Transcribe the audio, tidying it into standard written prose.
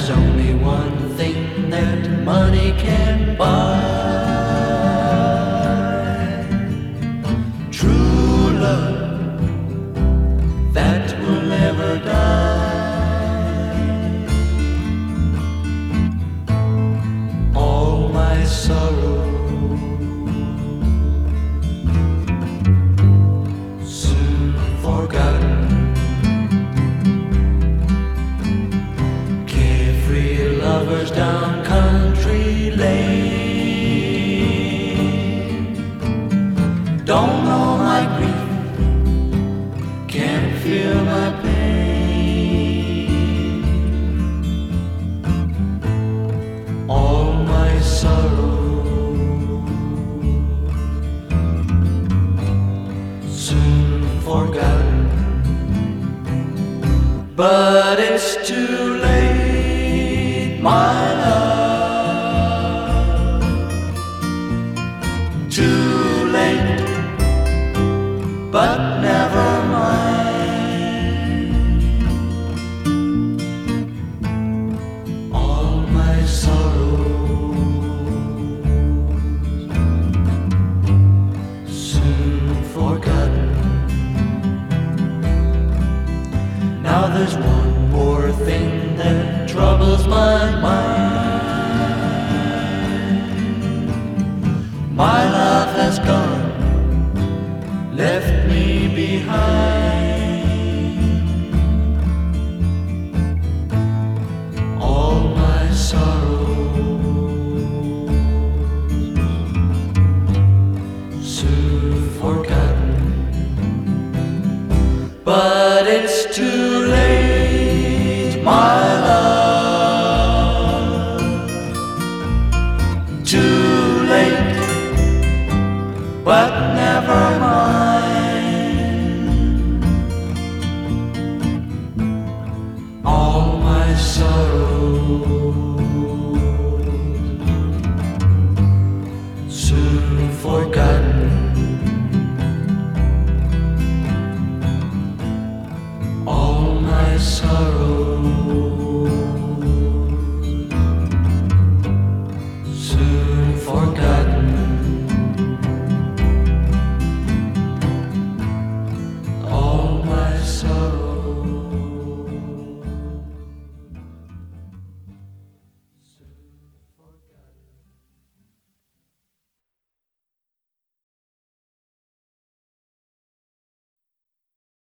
There's only one thing that money can buy. True love that will never die. All my sorrow soon forgotten. Carefree lovers down country lane don't know my grief, can't feel my pain. All my sorrow soon forgotten. But it's too late, my love. Too late, but never mind. All my sorrows soon forgotten. Now there's one more thing that troubles my mind. My love has gone, left me behind. All my sorrows soon forgotten. But it's too late, my love. Too late, but never mind. All my sorrows soon forgotten.